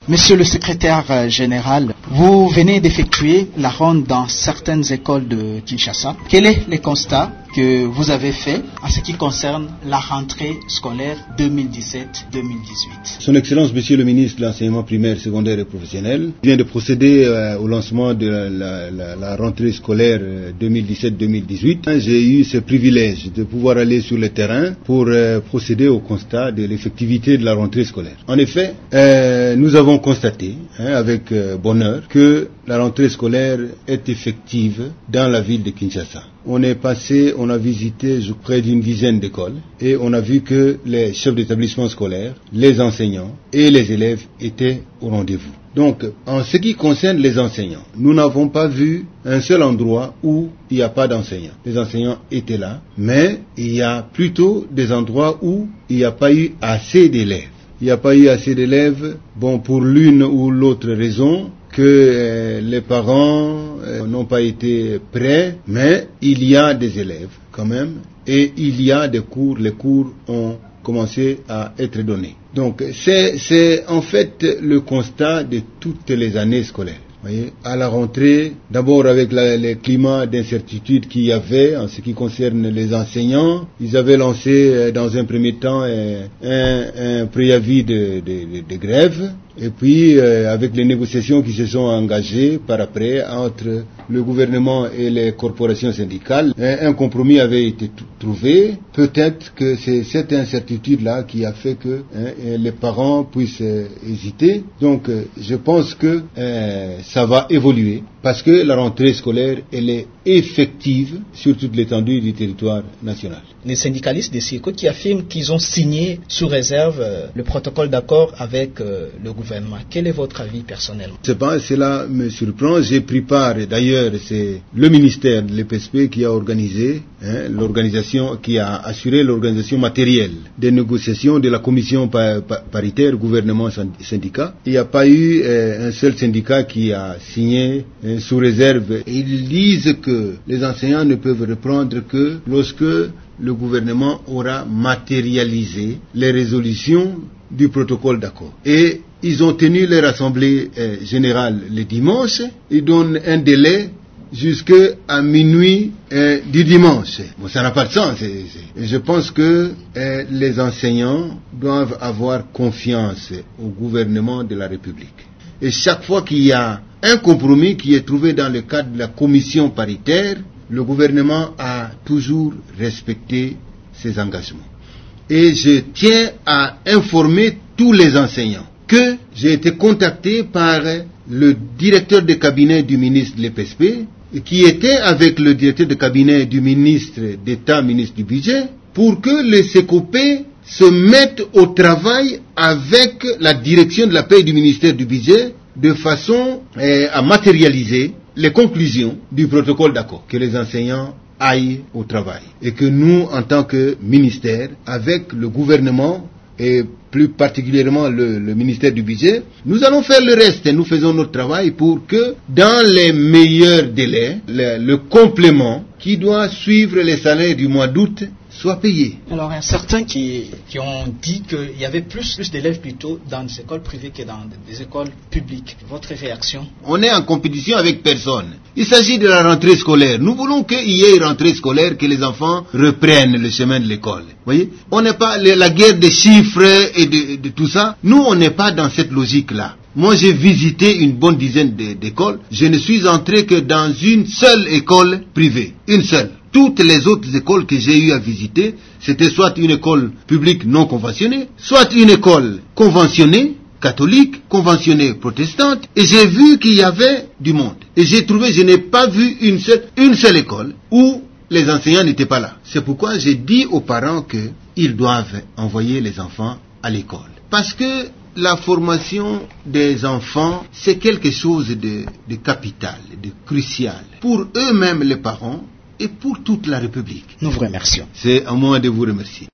Monsieur le secrétaire général, vous venez d'effectuer la ronde dans certaines écoles de Kinshasa. Quel est le constat que vous avez fait en ce qui concerne la rentrée scolaire 2017-2018? Son Excellence, Monsieur le ministre de l'Enseignement primaire, secondaire et professionnel, vient de procéder au lancement de la rentrée scolaire 2017-2018. J'ai eu ce privilège de pouvoir aller sur le terrain pour procéder au constat de l'effectivité de la rentrée scolaire. En effet, nous avons constaté avec bonheur que la rentrée scolaire est effective dans la ville de Kinshasa. On a visité près d'une dizaine d'écoles et on a vu que les chefs d'établissement scolaire, les enseignants et les élèves étaient au rendez-vous. Donc, en ce qui concerne les enseignants, nous n'avons pas vu un seul endroit où il n'y a pas d'enseignants. Les enseignants étaient là, mais il y a plutôt des endroits où il n'y a pas eu assez d'élèves. Il n'y a pas eu assez d'élèves, pour l'une ou l'autre raison, que les parents n'ont pas été prêts, mais il y a des élèves quand même, et il y a des cours, les cours ont commencé à être donnés. Donc c'est en fait le constat de toutes les années scolaires. Voyez, à la rentrée, d'abord avec les climats d'incertitude qu'il y avait en ce qui concerne les enseignants, ils avaient lancé dans un premier temps un préavis de grève, et puis avec les négociations qui se sont engagées par après entre le gouvernement et les corporations syndicales, un compromis avait été trouvé. Peut-être que c'est cette incertitude-là qui a fait que les parents puissent hésiter. Donc je pense que ça va évoluer parce que la rentrée scolaire, elle est effective sur toute l'étendue du territoire national. Les syndicalistes des CIECO qui affirment qu'ils ont signé sous réserve le protocole d'accord avec le gouvernement. Quel est votre avis personnel? Cela me surprend. J'ai pris part, et d'ailleurs c'est le ministère de l'EPSP qui a organisé, l'organisation, qui a assuré l'organisation matérielle des négociations de la commission paritaire gouvernement-syndicat. Il n'y a pas eu un seul syndicat qui a signé sous réserve. Ils disent que les enseignants ne peuvent reprendre que lorsque le gouvernement aura matérialisé les résolutions du protocole d'accord. Et ils ont tenu leur assemblée générale le dimanche. Ils donnent un délai jusqu'à minuit du dimanche. Ça n'a pas de sens. Je pense que les enseignants doivent avoir confiance au gouvernement de la République. Et chaque fois qu'il y a un compromis qui est trouvé dans le cadre de la commission paritaire, le gouvernement a toujours respecté ses engagements. Et je tiens à informer tous les enseignants que j'ai été contacté par le directeur de cabinet du ministre de l'EPSP, qui était avec le directeur de cabinet du ministre d'État, ministre du Budget, pour que les CECOP se mettent au travail avec la direction de la paie du ministère du Budget, de façon à matérialiser les conclusions du protocole d'accord, que les enseignants aillent au travail. Et que nous, en tant que ministère, avec le gouvernement, et plus particulièrement le ministère du Budget, nous allons faire le reste et nous faisons notre travail pour que, dans les meilleurs délais, le complément qui doit suivre les salaires du mois d'août soit payé. Alors, il y a certains qui ont dit qu'il y avait plus d'élèves plutôt dans des écoles privées que dans des écoles publiques. Votre réaction? On est en compétition avec personne. Il s'agit de la rentrée scolaire. Nous voulons qu'il y ait une rentrée scolaire, que les enfants reprennent le chemin de l'école. Voyez, on n'est pas la guerre des chiffres et de tout ça. Nous, on n'est pas dans cette logique-là. Moi, j'ai visité une bonne dizaine d'écoles. Je ne suis entré que dans une seule école privée. Une seule. Toutes les autres écoles que j'ai eu à visiter, c'était soit une école publique non conventionnée, soit une école conventionnée, catholique, conventionnée protestante, et j'ai vu qu'il y avait du monde. Et je n'ai pas vu une seule école où les enseignants n'étaient pas là. C'est pourquoi j'ai dit aux parents qu'ils doivent envoyer les enfants à l'école. Parce que la formation des enfants, c'est quelque chose de capital, de crucial. Pour eux-mêmes, les parents, et pour toute la République. Nous vous remercions. C'est à moi de vous remercier.